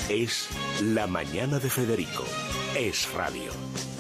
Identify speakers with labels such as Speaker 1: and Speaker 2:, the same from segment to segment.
Speaker 1: Es La Mañana de Federico. Es radio.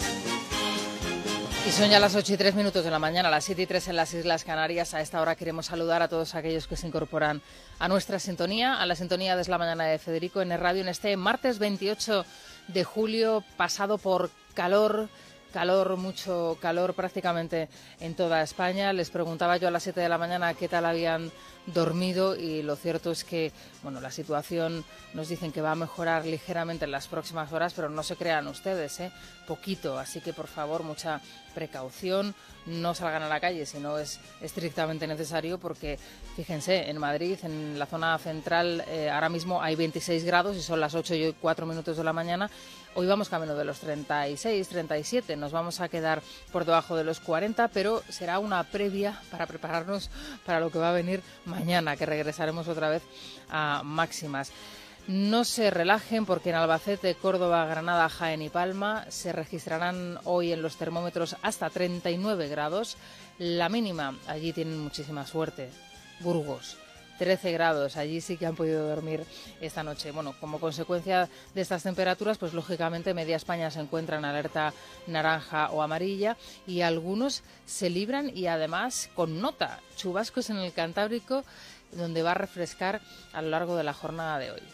Speaker 2: Y son ya las 8:03 de la mañana, las 7:03 en las Islas Canarias. A esta hora queremos saludar a todos aquellos que se incorporan a nuestra sintonía, a la sintonía de Es la Mañana de Federico en el radio en este martes 28 de julio, pasado por mucho calor prácticamente en toda España. Les preguntaba yo a las 7 de la mañana qué tal habían dormido y lo cierto es que la situación nos dicen que va a mejorar ligeramente en las próximas horas, pero no se crean ustedes, poquito, así que por favor mucha precaución, no salgan a la calle si no es estrictamente necesario, porque fíjense, en Madrid, en la zona central, ahora mismo hay 26 grados y son las 8:04 de la mañana. Hoy vamos camino de los 36, 37, nos vamos a quedar por debajo de los 40, pero será una previa para prepararnos para lo que va a venir mañana, que regresaremos otra vez a máximas. No se relajen porque en Albacete, Córdoba, Granada, Jaén y Palma se registrarán hoy en los termómetros hasta 39 grados. La mínima, allí tienen muchísima suerte. Burgos, 13 grados, allí sí que han podido dormir esta noche. Bueno, como consecuencia de estas temperaturas, pues lógicamente media España se encuentra en alerta naranja o amarilla y algunos se libran y además con nota. Chubascos en el Cantábrico, donde va a refrescar a lo largo de la jornada de hoy.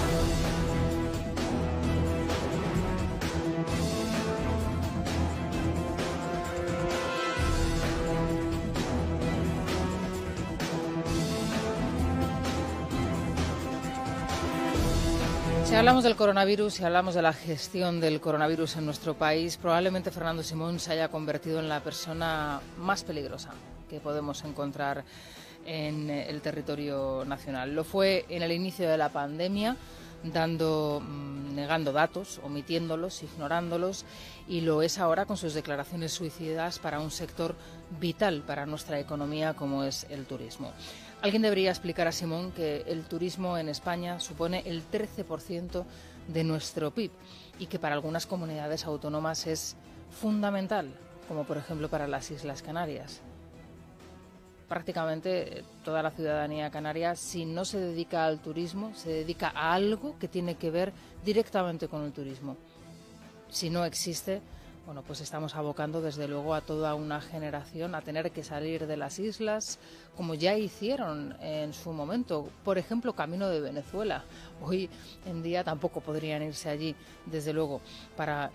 Speaker 2: Si hablamos del coronavirus, si hablamos de la gestión del coronavirus en nuestro país, probablemente Fernando Simón se haya convertido en la persona más peligrosa que podemos encontrar en el territorio nacional. Lo fue en el inicio de la pandemia, negando datos, omitiéndolos, ignorándolos, y lo es ahora con sus declaraciones suicidas para un sector vital para nuestra economía como es el turismo. Alguien debería explicar a Simón que el turismo en España supone el 13% de nuestro PIB y que para algunas comunidades autónomas es fundamental, como por ejemplo para las Islas Canarias. Prácticamente toda la ciudadanía canaria, si no se dedica al turismo, se dedica a algo que tiene que ver directamente con el turismo. Si no existe, pues estamos abocando desde luego a toda una generación a tener que salir de las islas, como ya hicieron en su momento, por ejemplo, camino de Venezuela. Hoy en día tampoco podrían irse allí, desde luego, para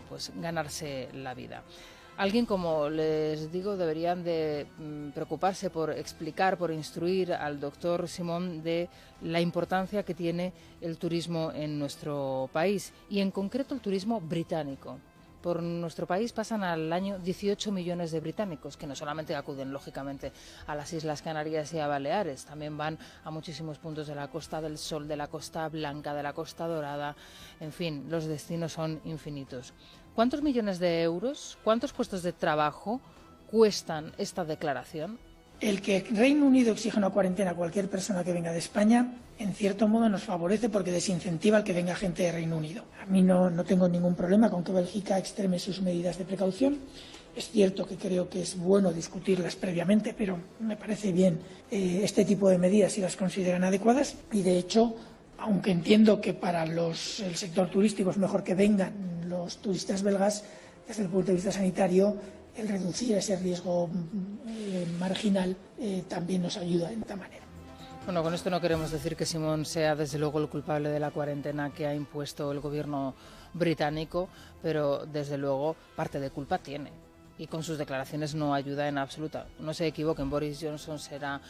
Speaker 2: ganarse la vida. Alguien, como les digo, deberían de preocuparse por explicar, por instruir al doctor Simón de la importancia que tiene el turismo en nuestro país y en concreto el turismo británico. Por nuestro país pasan al año 18 millones de británicos, que no solamente acuden, lógicamente, a las Islas Canarias y a Baleares, también van a muchísimos puntos de la Costa del Sol, de la Costa Blanca, de la Costa Dorada, en fin, los destinos son infinitos. ¿Cuántos millones de euros, cuántos puestos de trabajo cuestan esta declaración?
Speaker 3: El que Reino Unido exija una cuarentena a cualquier persona que venga de España, en cierto modo nos favorece porque desincentiva el que venga gente de Reino Unido. A mí no tengo ningún problema con que Bélgica extreme sus medidas de precaución. Es cierto que creo que es bueno discutirlas previamente, pero me parece bien este tipo de medidas si las consideran adecuadas. Y de hecho, aunque entiendo que para el sector turístico es mejor que vengan los turistas belgas, desde el punto de vista sanitario, el reducir ese riesgo marginal también nos ayuda de esta manera.
Speaker 2: Bueno, con esto no queremos decir que Simón sea desde luego el culpable de la cuarentena que ha impuesto el gobierno británico, pero desde luego parte de culpa tiene. Y con sus declaraciones no ayuda en absoluto. No se equivoquen, Boris Johnson será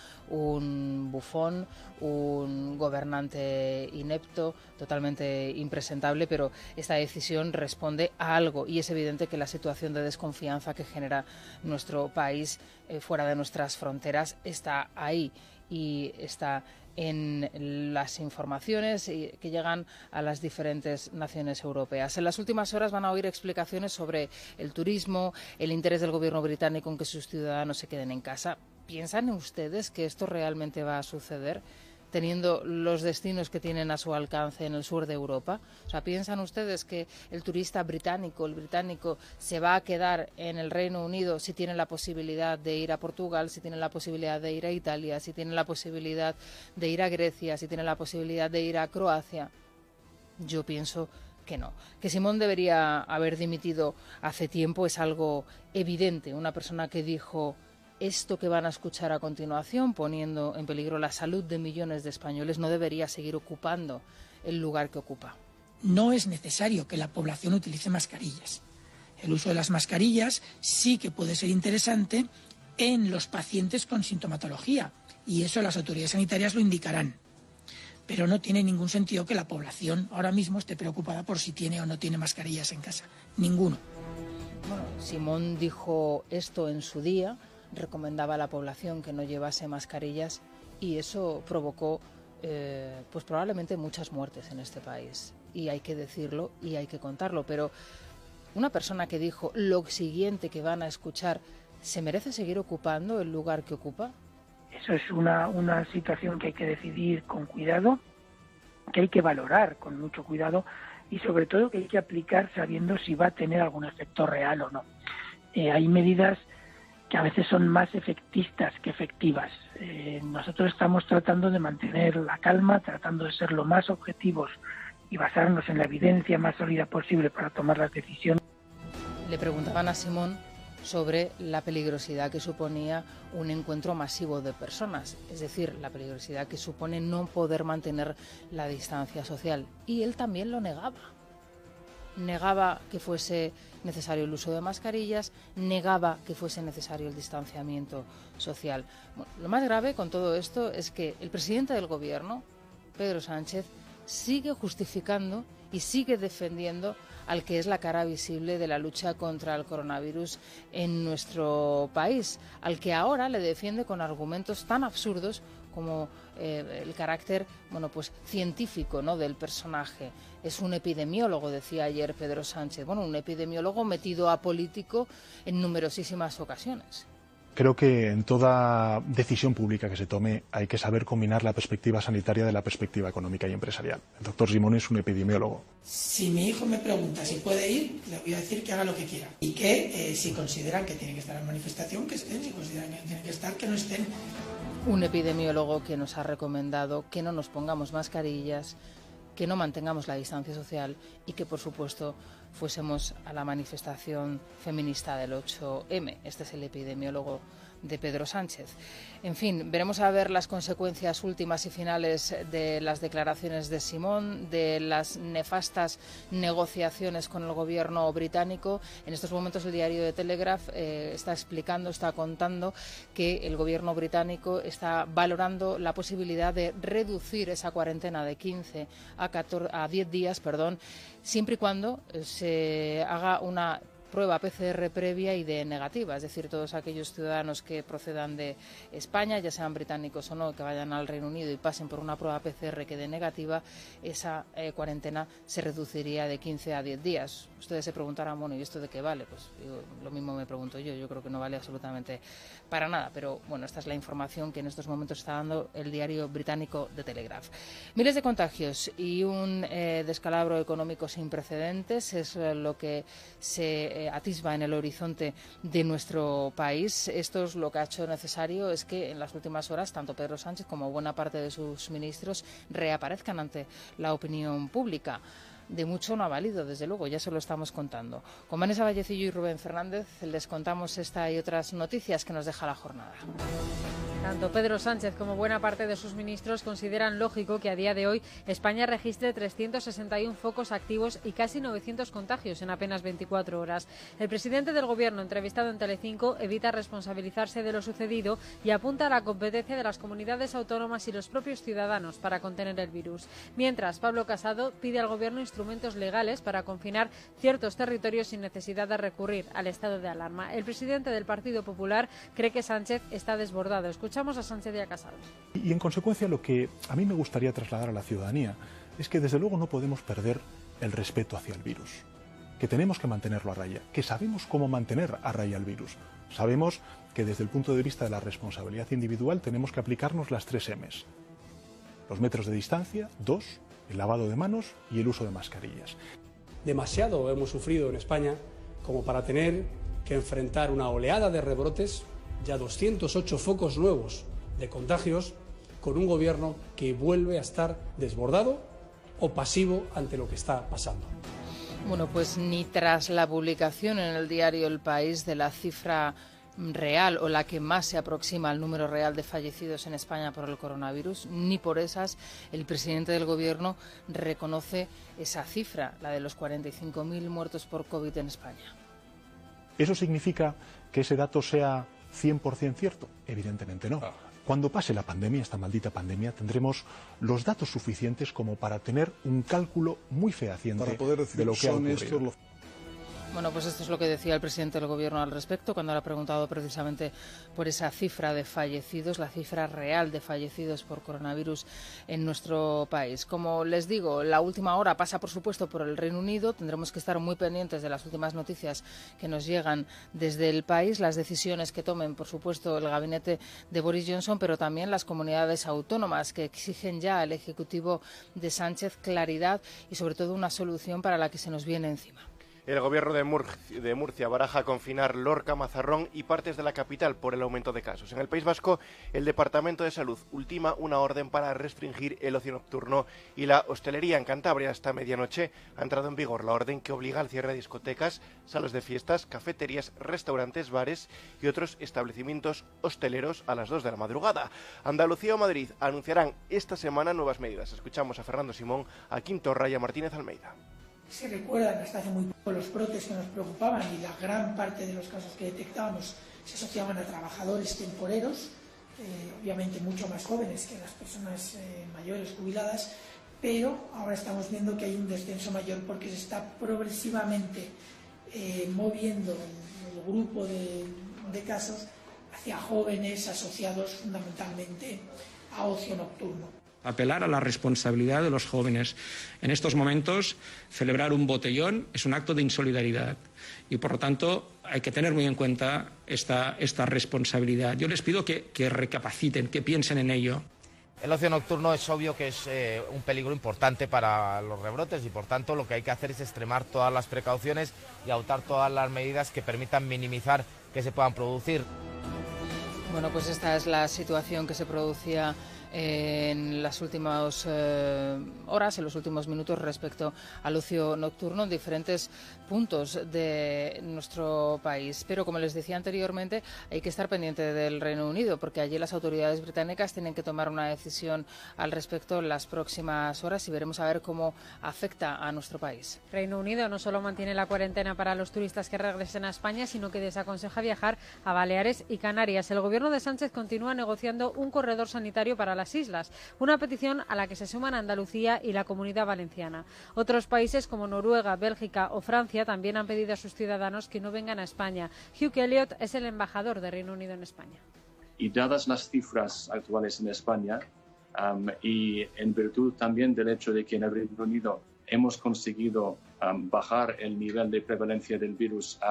Speaker 2: un bufón, un gobernante inepto, totalmente impresentable, pero esta decisión responde a algo y es evidente que la situación de desconfianza que genera nuestro país fuera de nuestras fronteras está ahí y está en las informaciones que llegan a las diferentes naciones europeas. En las últimas horas van a oír explicaciones sobre el turismo, el interés del gobierno británico en que sus ciudadanos se queden en casa. ¿Piensan ustedes que esto realmente va a suceder, teniendo los destinos que tienen a su alcance en el sur de Europa? O sea, ¿piensan ustedes que el turista británico, el británico, se va a quedar en el Reino Unido si tiene la posibilidad de ir a Portugal, si tiene la posibilidad de ir a Italia, si tiene la posibilidad de ir a Grecia, si tiene la posibilidad de ir a Croacia? Yo pienso que no. Que Simón debería haber dimitido hace tiempo es algo evidente. Una persona que dijo esto que van a escuchar a continuación, poniendo en peligro la salud de millones de españoles, no debería seguir ocupando el lugar que ocupa.
Speaker 3: No es necesario que la población utilice mascarillas. El uso de las mascarillas sí que puede ser interesante en los pacientes con sintomatología, y eso las autoridades sanitarias lo indicarán. Pero no tiene ningún sentido que la población ahora mismo esté preocupada por si tiene o no tiene mascarillas en casa. Ninguno.
Speaker 2: Bueno, Simón dijo esto en su día, recomendaba a la población que no llevase mascarillas y eso provocó pues probablemente muchas muertes en este país. Y hay que decirlo y hay que contarlo, pero una persona que dijo lo siguiente que van a escuchar, ¿se merece seguir ocupando el lugar que ocupa?
Speaker 3: Eso es una situación que hay que decidir con cuidado, que hay que valorar con mucho cuidado y sobre todo que hay que aplicar sabiendo si va a tener algún efecto real o no. Hay medidas que a veces son más efectistas que efectivas. Nosotros estamos tratando de mantener la calma, tratando de ser lo más objetivos y basarnos en la evidencia más sólida posible para tomar las decisiones.
Speaker 2: Le preguntaban a Simón sobre la peligrosidad que suponía un encuentro masivo de personas, es decir, la peligrosidad que supone no poder mantener la distancia social. Y él también lo negaba. Negaba que fuese necesario el uso de mascarillas, negaba que fuese necesario el distanciamiento social. Bueno, lo más grave con todo esto es que el presidente del gobierno, Pedro Sánchez, sigue justificando y sigue defendiendo al que es la cara visible de la lucha contra el coronavirus en nuestro país, al que ahora le defiende con argumentos tan absurdos como el carácter científico, ¿no?, del personaje. Es un epidemiólogo, decía ayer Pedro Sánchez. Bueno, un epidemiólogo metido a político en numerosísimas ocasiones.
Speaker 4: Creo que en toda decisión pública que se tome hay que saber combinar la perspectiva sanitaria de la perspectiva económica y empresarial. El doctor Simón es un epidemiólogo.
Speaker 3: Si mi hijo me pregunta si puede ir, le voy a decir que haga lo que quiera. Y que si consideran que tiene que estar en manifestación, que estén. Si consideran que tiene que estar, que no estén.
Speaker 2: Un epidemiólogo que nos ha recomendado que no nos pongamos mascarillas, que no mantengamos la distancia social y que, por supuesto, fuésemos a la manifestación feminista del 8M. Este es el epidemiólogo de Pedro Sánchez. En fin, veremos a ver las consecuencias últimas y finales de las declaraciones de Simón, de las nefastas negociaciones con el gobierno británico. En estos momentos el diario The Telegraph está contando que el gobierno británico está valorando la posibilidad de reducir esa cuarentena de 15 a 10 días, siempre y cuando se haga una prueba PCR previa y de negativa, es decir, todos aquellos ciudadanos que procedan de España, ya sean británicos o no, que vayan al Reino Unido y pasen por una prueba PCR que dé negativa, esa cuarentena se reduciría de 15 a 10 días. Ustedes se preguntarán, bueno, ¿y esto de qué vale? Pues lo mismo me pregunto yo creo que no vale absolutamente para nada, pero bueno, esta es la información que en estos momentos está dando el diario británico The Telegraph. Miles de contagios y un descalabro económico sin precedentes es lo que se atisba en el horizonte de nuestro país. Esto es lo que ha hecho necesario es que en las últimas horas tanto Pedro Sánchez como buena parte de sus ministros reaparezcan ante la opinión pública. De mucho no ha valido, desde luego, ya se lo estamos contando. Con Vanessa Vallecillo y Rubén Fernández les contamos esta y otras noticias que nos deja la jornada.
Speaker 5: Tanto Pedro Sánchez como buena parte de sus ministros consideran lógico que a día de hoy España registre 361 focos activos y casi 900 contagios en apenas 24 horas. El presidente del Gobierno, entrevistado en Telecinco, evita responsabilizarse de lo sucedido y apunta a la competencia de las comunidades autónomas y los propios ciudadanos para contener el virus. Mientras, Pablo Casado pide al Gobierno instrumentos legales para confinar ciertos territorios sin necesidad de recurrir al estado de alarma. El presidente del Partido Popular cree que Sánchez está desbordado. Escuchamos a Sánchez y a Casado.
Speaker 4: Y en consecuencia lo que a mí me gustaría trasladar a la ciudadanía es que desde luego no podemos perder el respeto hacia el virus, que tenemos que mantenerlo a raya, que sabemos cómo mantener a raya el virus. Sabemos que desde el punto de vista de la responsabilidad individual tenemos que aplicarnos las 3 M's. Los metros de distancia, 2, el lavado de manos y el uso de mascarillas.
Speaker 6: Demasiado hemos sufrido en España como para tener que enfrentar una oleada de rebrotes, ya 208 focos nuevos de contagios, con un gobierno que vuelve a estar desbordado o pasivo ante lo que está pasando.
Speaker 2: Bueno, pues ni tras la publicación en el diario El País de la cifra real o la que más se aproxima al número real de fallecidos en España por el coronavirus, ni por esas el presidente del Gobierno reconoce esa cifra, la de los 45.000 muertos por COVID en España.
Speaker 4: ¿Eso significa que ese dato sea 100% cierto? Evidentemente no. Cuando pase la pandemia, esta maldita pandemia, tendremos los datos suficientes como para tener un cálculo muy fehaciente
Speaker 7: para poder decir,
Speaker 4: de lo que ha ocurrido.
Speaker 2: Bueno, pues esto es lo que decía el presidente del Gobierno al respecto cuando le ha preguntado precisamente por esa cifra de fallecidos, la cifra real de fallecidos por coronavirus en nuestro país. Como les digo, la última hora pasa, por supuesto, por el Reino Unido. Tendremos que estar muy pendientes de las últimas noticias que nos llegan desde el país, las decisiones que tomen, por supuesto, el gabinete de Boris Johnson, pero también las comunidades autónomas que exigen ya al Ejecutivo de Sánchez claridad y, sobre todo, una solución para la que se nos viene encima.
Speaker 8: El Gobierno de Murcia baraja confinar Lorca, Mazarrón y partes de la capital por el aumento de casos. En el País Vasco, el Departamento de Salud ultima una orden para restringir el ocio nocturno y la hostelería. En Cantabria, hasta medianoche, ha entrado en vigor la orden que obliga al cierre de discotecas, salas de fiestas, cafeterías, restaurantes, bares y otros establecimientos hosteleros a las 2 de la madrugada. Andalucía o Madrid anunciarán esta semana nuevas medidas. Escuchamos a Fernando Simón, a Quim Torra y a Martínez Almeida.
Speaker 3: Se recuerdan hasta hace muy poco los brotes que nos preocupaban y la gran parte de los casos que detectábamos se asociaban a trabajadores temporeros, obviamente mucho más jóvenes que las personas mayores jubiladas, pero ahora estamos viendo que hay un descenso mayor porque se está progresivamente moviendo el grupo de casos hacia jóvenes asociados fundamentalmente a ocio nocturno.
Speaker 9: Apelar a la responsabilidad de los jóvenes. En estos momentos, celebrar un botellón es un acto de insolidaridad y, por lo tanto, hay que tener muy en cuenta esta responsabilidad. Yo les pido que recapaciten, que piensen en ello.
Speaker 10: El ocio nocturno es obvio que es un peligro importante para los rebrotes y, por tanto, lo que hay que hacer es extremar todas las precauciones y adoptar todas las medidas que permitan minimizar que se puedan producir.
Speaker 2: Bueno, pues esta es la situación que se producía en las últimas horas, en los últimos minutos respecto al ocio nocturno en diferentes puntos de nuestro país. Pero, como les decía anteriormente, hay que estar pendiente del Reino Unido porque allí las autoridades británicas tienen que tomar una decisión al respecto en las próximas horas y veremos a ver cómo afecta a nuestro país.
Speaker 5: Reino Unido no solo mantiene la cuarentena para los turistas que regresen a España, sino que desaconseja viajar a Baleares y Canarias. El Gobierno de Sánchez continúa negociando un corredor sanitario para las islas, una petición a la que se suman Andalucía y la Comunidad Valenciana. Otros países como Noruega, Bélgica o Francia también han pedido a sus ciudadanos que no vengan a España. Hugh Elliott es el embajador de Reino Unido en España.
Speaker 11: Y dadas las cifras actuales en España y en virtud también del hecho de que en el Reino Unido hemos conseguido bajar el nivel de prevalencia del virus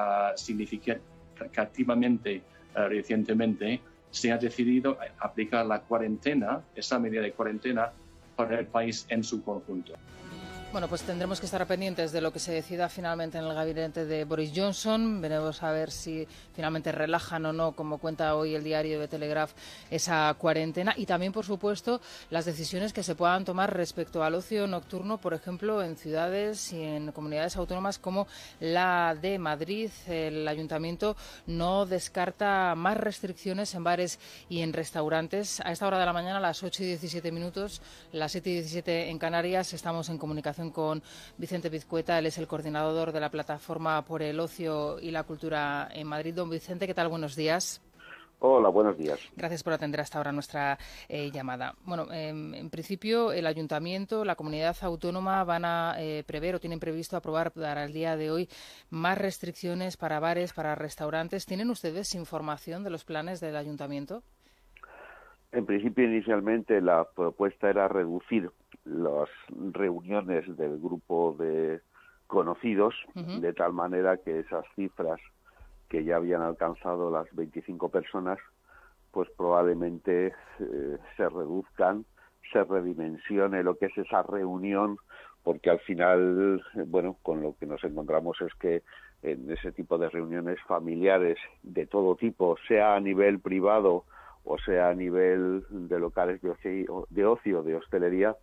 Speaker 11: significativamente recientemente, se ha decidido aplicar la cuarentena, esa medida de cuarentena, para el país en su conjunto.
Speaker 2: Bueno, pues tendremos que estar pendientes de lo que se decida finalmente en el gabinete de Boris Johnson. Veremos a ver si finalmente relajan o no, como cuenta hoy el diario de Telegraph, esa cuarentena. Y también, por supuesto, las decisiones que se puedan tomar respecto al ocio nocturno, por ejemplo, en ciudades y en comunidades autónomas como la de Madrid. El ayuntamiento no descarta más restricciones en bares y en restaurantes. A esta hora de la mañana, a las 8:17, las 7:17 en Canarias, estamos en comunicación con Vicente Pizcueta. Él es el coordinador de la Plataforma por el Ocio y la Cultura en Madrid. Don Vicente, ¿qué tal? Buenos días.
Speaker 12: Hola, buenos días. Gracias
Speaker 2: por atender hasta ahora nuestra llamada. Bueno, en principio el Ayuntamiento, la Comunidad Autónoma van a prever o tienen previsto aprobar para el día de hoy más restricciones para bares, para restaurantes. ¿Tienen ustedes información de los planes del Ayuntamiento?
Speaker 12: En principio, inicialmente, la propuesta era reducir las reuniones del grupo de conocidos, de tal manera que esas cifras que ya habían alcanzado las 25 personas, pues probablemente se reduzcan, se redimensione lo que es esa reunión, porque al final, bueno, con lo que nos encontramos es que en ese tipo de reuniones familiares de todo tipo, sea a nivel privado o sea a nivel de locales de ocio, de hostelería,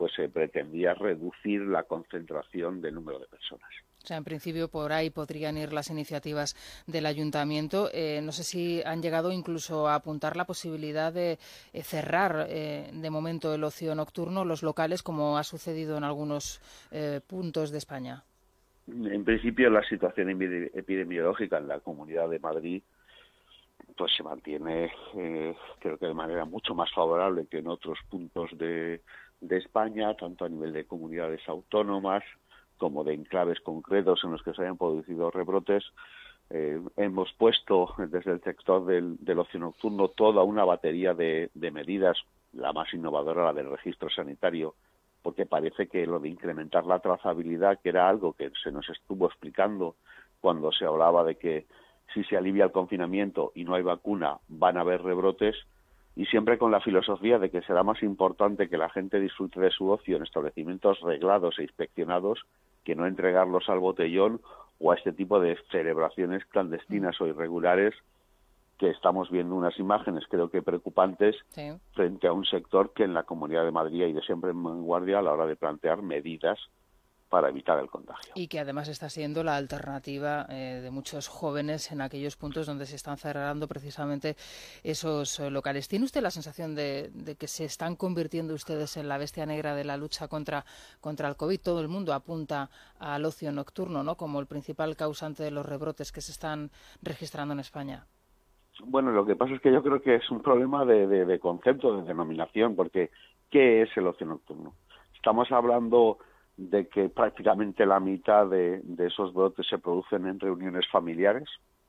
Speaker 12: pues se pretendía reducir la concentración del número de personas.
Speaker 2: O sea, en principio por ahí podrían ir las iniciativas del ayuntamiento. No sé si han llegado incluso a apuntar la posibilidad de cerrar de momento el ocio nocturno, los locales, como ha sucedido en algunos puntos de España.
Speaker 12: En principio, la situación epidemiológica en la Comunidad de Madrid pues se mantiene, creo que de manera mucho más favorable que en otros puntos de España, tanto a nivel de comunidades autónomas como de enclaves concretos en los que se hayan producido rebrotes. Hemos puesto desde el sector del ocio nocturno toda una batería de medidas, la más innovadora, la del registro sanitario, porque parece que lo de incrementar la trazabilidad, que era algo que se nos estuvo explicando cuando se hablaba de que si se alivia el confinamiento y no hay vacuna, van a haber rebrotes, y siempre con la filosofía de que será más importante que la gente disfrute de su ocio en establecimientos reglados e inspeccionados que no entregarlos al botellón o a este tipo de celebraciones clandestinas o irregulares, que estamos viendo unas imágenes creo que preocupantes frente a un sector que en la Comunidad de Madrid ha ido siempre en vanguardia a la hora de plantear medidas para evitar el contagio.
Speaker 2: Y que además está siendo la alternativa de muchos jóvenes en aquellos puntos donde se están cerrando precisamente esos locales. ¿Tiene usted la sensación de que se están convirtiendo ustedes en la bestia negra de la lucha contra el COVID? Todo el mundo apunta al ocio nocturno, ¿no?, como el principal causante de los rebrotes que se están registrando en España.
Speaker 12: Bueno, lo que pasa es que yo creo que es un problema de concepto, de denominación, porque ¿qué es el ocio nocturno? Estamos hablando de que prácticamente la mitad de esos brotes se producen en reuniones familiares.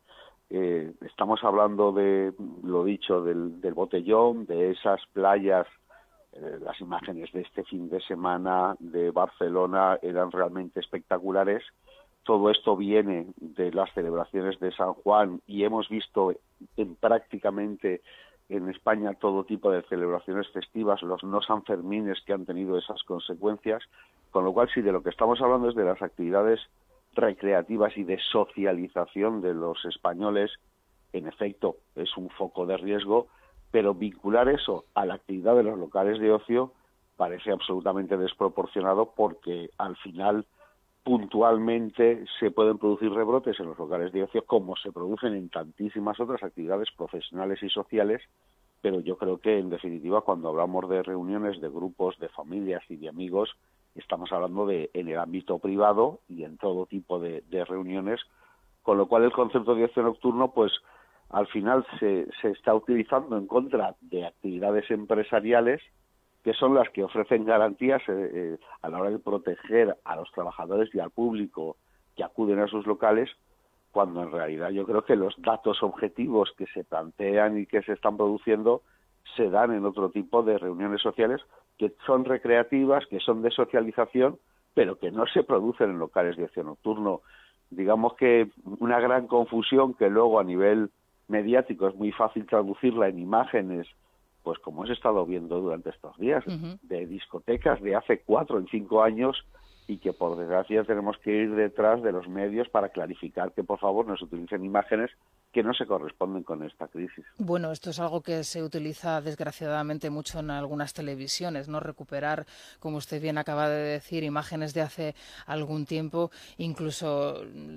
Speaker 12: Estamos hablando de, lo dicho, del botellón, de esas playas. Las imágenes de este fin de semana de Barcelona eran realmente espectaculares. Todo esto viene de las celebraciones de San Juan y hemos visto prácticamente en España todo tipo de celebraciones festivas, los no sanfermines que han tenido esas consecuencias, con lo cual sí, de lo que estamos hablando es de las actividades recreativas y de socialización de los españoles. En efecto, es un foco de riesgo, pero vincular eso a la actividad de los locales de ocio parece absolutamente desproporcionado, porque al final puntualmente se pueden producir rebrotes en los locales de ocio como se producen en tantísimas otras actividades profesionales y sociales, pero yo creo que en definitiva cuando hablamos de reuniones de grupos, de familias y de amigos, estamos hablando de en el ámbito privado y en todo tipo de reuniones, con lo cual el concepto de ocio nocturno pues al final se está utilizando en contra de actividades empresariales que son las que ofrecen garantías a la hora de proteger a los trabajadores y al público que acuden a sus locales, cuando en realidad yo creo que los datos objetivos que se plantean y que se están produciendo se dan en otro tipo de reuniones sociales que son recreativas, que son de socialización, pero que no se producen en locales de ocio nocturno. Digamos que una gran confusión que luego a nivel mediático es muy fácil traducirla en imágenes, pues como hemos estado viendo durante estos días, de discotecas de hace 4 o 5 años, y que por desgracia tenemos que ir detrás de los medios para clarificar que por favor no se utilicen imágenes que no se corresponden con esta crisis.
Speaker 2: Bueno, esto es algo que se utiliza desgraciadamente mucho en algunas televisiones, ¿no? Recuperar, como usted bien acaba de decir, imágenes de hace algún tiempo, incluso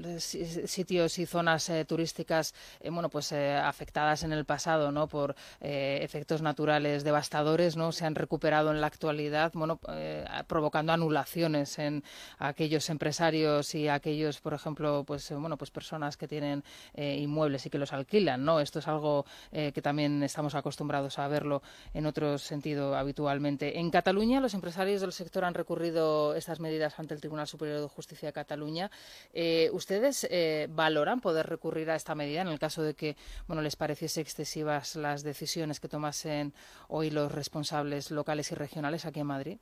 Speaker 2: sitios y zonas turísticas afectadas en el pasado, ¿no?, por efectos naturales devastadores, ¿no? Se han recuperado en la actualidad, provocando anulaciones en aquellos empresarios y aquellos, por ejemplo, personas que tienen inmuebles y que los alquilan, ¿no? Esto es algo que también estamos acostumbrados a verlo en otro sentido habitualmente. En Cataluña, los empresarios del sector han recurrido estas medidas ante el Tribunal Superior de Justicia de Cataluña. ¿Ustedes valoran poder recurrir a esta medida en el caso de que les pareciese excesivas las decisiones que tomasen hoy los responsables locales y regionales aquí en Madrid?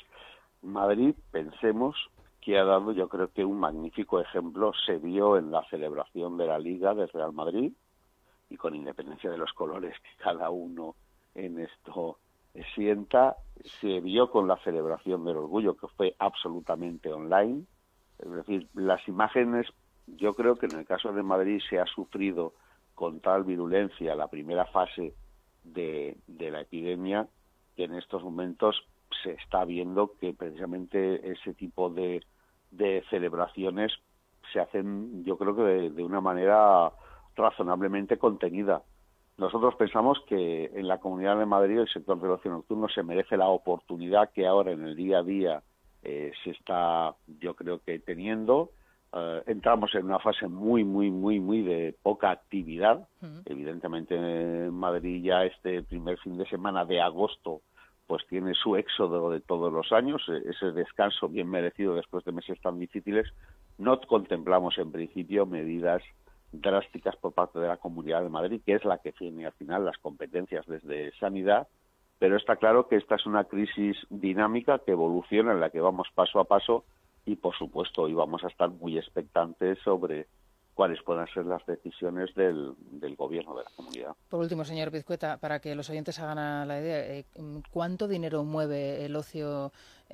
Speaker 12: Madrid, pensemos que ha dado, yo creo que un magnífico ejemplo, se vio en la celebración de la Liga del Real Madrid, y con independencia de los colores que cada uno en esto sienta, se vio con la celebración del Orgullo, que fue absolutamente online. Es decir, las imágenes, yo creo que en el caso de Madrid se ha sufrido con tal virulencia la primera fase de la epidemia, que en estos momentos se está viendo que precisamente ese tipo de celebraciones se hacen, yo creo que de una manera razonablemente contenida. Nosotros pensamos que en la Comunidad de Madrid el sector del ocio nocturno se merece la oportunidad que ahora en el día a día se está, yo creo que teniendo. Entramos en una fase muy de poca actividad. Evidentemente en Madrid ya este primer fin de semana de agosto pues tiene su éxodo de todos los años, ese descanso bien merecido después de meses tan difíciles. No contemplamos en principio medidas drásticas por parte de la Comunidad de Madrid, que es la que tiene al final las competencias desde Sanidad, pero está claro que esta es una crisis dinámica que evoluciona, en la que vamos paso a paso, y por supuesto hoy vamos a estar muy expectantes sobre cuáles puedan ser las decisiones del gobierno de la comunidad.
Speaker 2: Por último, señor Pizcueta, para que los oyentes hagan la idea, ¿cuánto dinero mueve el ocio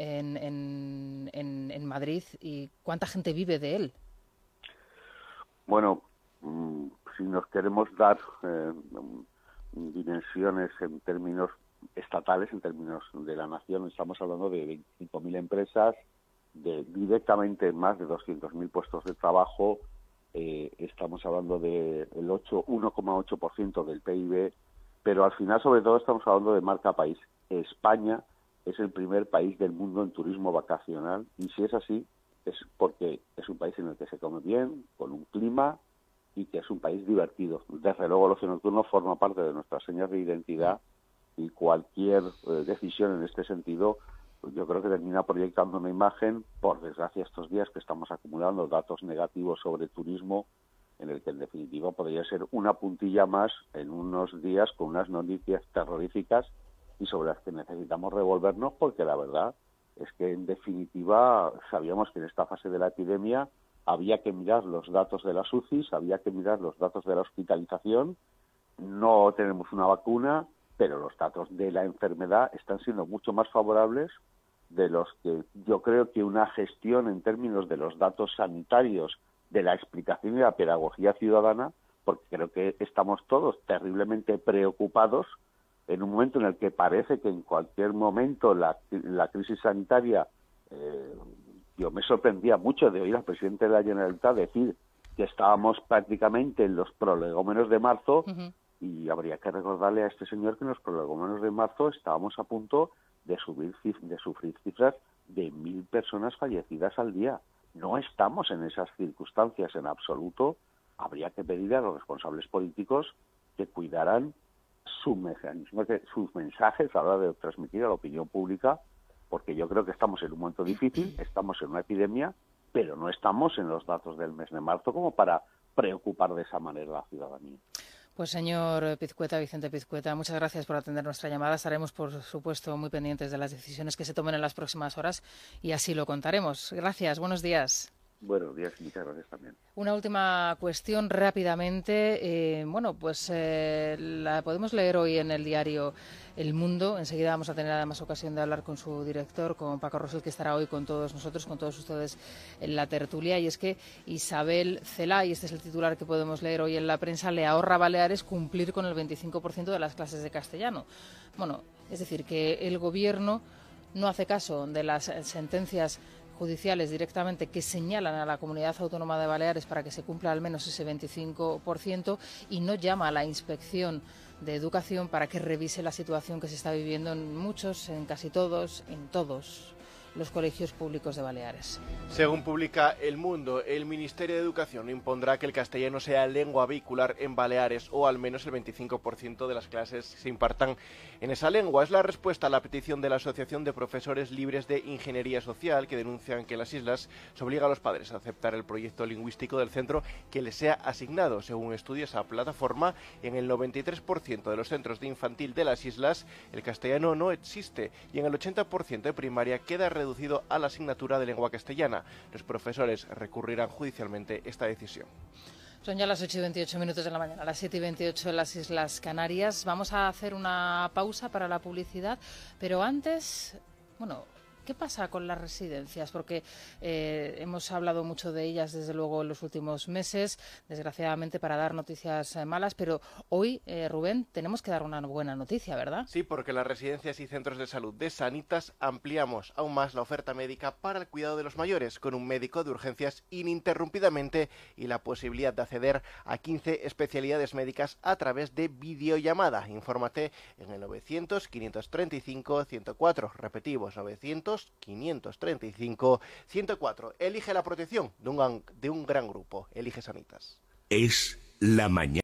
Speaker 2: en Madrid y cuánta gente vive de él?
Speaker 12: Bueno, si nos queremos dar dimensiones en términos estatales, en términos de la nación, estamos hablando de 25.000 empresas, de directamente más de 200.000 puestos de trabajo. Estamos hablando del 1,8% del PIB, pero al final sobre todo estamos hablando de marca país. España es el primer país del mundo en turismo vacacional, y si es así es porque es un país en el que se come bien, con un clima, y que es un país divertido. Desde luego el ocio nocturno forma parte de nuestras señas de identidad, y cualquier decisión en este sentido yo creo que termina proyectando una imagen. Por desgracia, estos días que estamos acumulando datos negativos sobre turismo, en el que en definitiva podría ser una puntilla más en unos días con unas noticias terroríficas y sobre las que necesitamos revolvernos, porque la verdad es que en definitiva sabíamos que en esta fase de la epidemia había que mirar los datos de las UCIs, había que mirar los datos de la hospitalización. No tenemos una vacuna, pero los datos de la enfermedad están siendo mucho más favorables de los que yo creo que una gestión en términos de los datos sanitarios, de la explicación y la pedagogía ciudadana, porque creo que estamos todos terriblemente preocupados en un momento en el que parece que en cualquier momento la crisis sanitaria, yo me sorprendía mucho de oír al presidente de la Generalitat decir que estábamos prácticamente en los prolegómenos de marzo, y habría que recordarle a este señor que en los prolegómenos de marzo estábamos a punto de sufrir cifras de 1.000 personas fallecidas al día. No estamos en esas circunstancias en absoluto. Habría que pedir a los responsables políticos que cuidaran sus mensajes a la hora de transmitir a la opinión pública, porque yo creo que estamos en un momento difícil, estamos en una epidemia, pero no estamos en los datos del mes de marzo como para preocupar de esa manera a la ciudadanía.
Speaker 2: Pues señor Pizcueta, Vicente Pizcueta, muchas gracias por atender nuestra llamada. Estaremos, por supuesto, muy pendientes de las decisiones que se tomen en las próximas horas y así lo contaremos. Gracias, buenos días.
Speaker 12: Buenos días y muchas gracias también.
Speaker 2: Una última cuestión rápidamente. La podemos leer hoy en el diario El Mundo. Enseguida vamos a tener además ocasión de hablar con su director, con Paco Rosell, que estará hoy con todos nosotros, con todos ustedes en la tertulia. Y es que Isabel Celaá, y este es el titular que podemos leer hoy en la prensa, le ahorra a Baleares cumplir con el 25% de las clases de castellano. Bueno, es decir, que el Gobierno no hace caso de las sentencias judiciales directamente que señalan a la Comunidad Autónoma de Baleares para que se cumpla al menos ese 25% y no llama a la Inspección de Educación para que revise la situación que se está viviendo en muchos, en casi todos, en todos los colegios públicos de Baleares.
Speaker 8: Según publica El Mundo, el Ministerio de Educación impondrá que el castellano sea lengua vehicular en Baleares, o al menos el 25% de las clases se impartan en esa lengua. Es la respuesta a la petición de la Asociación de Profesores Libres de Ingeniería Social, que denuncian que en las islas se obliga a los padres a aceptar el proyecto lingüístico del centro que les sea asignado. Según estudia esa plataforma, en el 93% de los centros de infantil de las islas el castellano no existe, y en el 80% de primaria queda reducido a la asignatura de lengua castellana. Los profesores recurrirán judicialmente esta decisión.
Speaker 2: Son ya las 8:28 de la mañana, las 7:28 en las Islas Canarias. Vamos a hacer una pausa para la publicidad, pero antes, ¿Qué pasa con las residencias? Porque hemos hablado mucho de ellas, desde luego, en los últimos meses, desgraciadamente para dar noticias malas, pero hoy, Rubén, tenemos que dar una buena noticia, ¿verdad?
Speaker 8: Sí, porque las residencias y centros de salud de Sanitas ampliamos aún más la oferta médica para el cuidado de los mayores, con un médico de urgencias ininterrumpidamente y la posibilidad de acceder a 15 especialidades médicas a través de videollamada. Infórmate en el 900-535-104. Repetimos, 900-535-104. Elige la protección de un gran grupo. Elige Sanitas.
Speaker 1: Es la mañana.